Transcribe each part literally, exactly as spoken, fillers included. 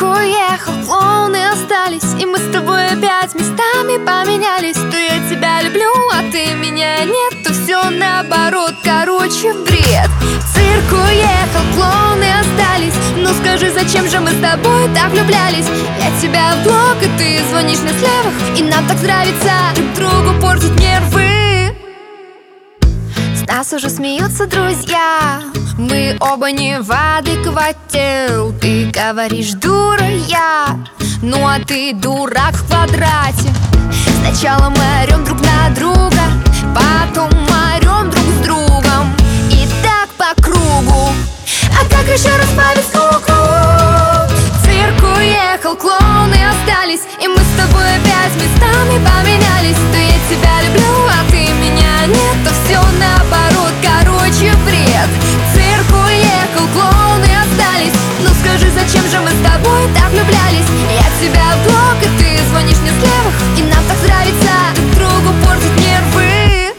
цирк уехал, клоуны остались, и мы с тобой опять местами поменялись. То я тебя люблю, а ты меня нет, то все наоборот, короче, бред. Цирк уехал, клоуны остались, ну скажи, зачем же мы с тобой так влюблялись? Я тебя в блог, и ты звонишь на слевах, и нам так нравится друг другу портить нервы. С нас уже смеются друзья, мы оба не в адеквате. Ты говоришь, дура я, ну а ты дурак в квадрате. Сначала мы орем друг на друга, потом мы орем друг с другом, и так по кругу. А как еще расплавить скуку? Цирк уехал, клоуны остались, и мы с тобой опять местами поменялись. То я тебя люблю, а ты меня нет, то все наоборот, короче, бред. Цирк уехал, клоуны остались, ну скажи, зачем же мы с тобой так влюблялись? Я тебя в блог, и ты звонишь мне с левых, и нам так нравится друг другу портить нервы.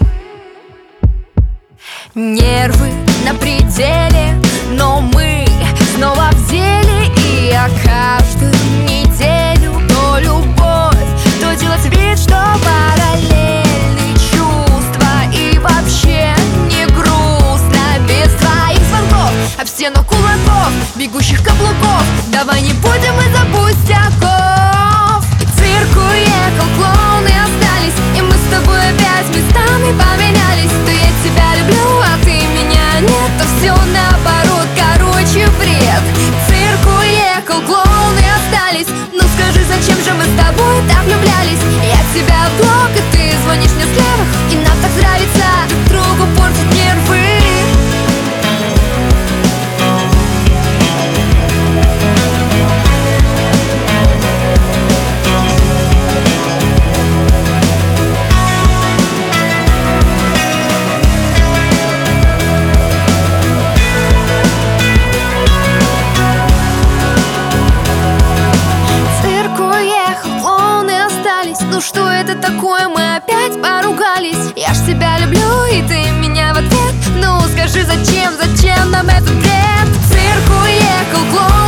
Нервы на пределе, но мы снова в деле. И я каждую неделю то любовь, то делать вид, что параллельны чувства. И вообще не грустно без твоих звонков об стену кулаков, бегущих каблуков. Давай не будем из-за пустяков. Цирк уехал, клоуны остались, и мы с тобой опять местами поменялись. То я тебя люблю, а ты меня нет, то все наоборот, короче, бред. Цирк уехал, клоуны остались, ну скажи, зачем же мы с тобой так влюблялись? Я тебя в блог, и ты звонишь мне с левых, и нам так нравится друг другу портить нервы. Ну что это такое, мы опять поругались? Я ж тебя люблю, и ты меня в ответ. Ну скажи, зачем, зачем нам этот бред? Цирк уехал, клоун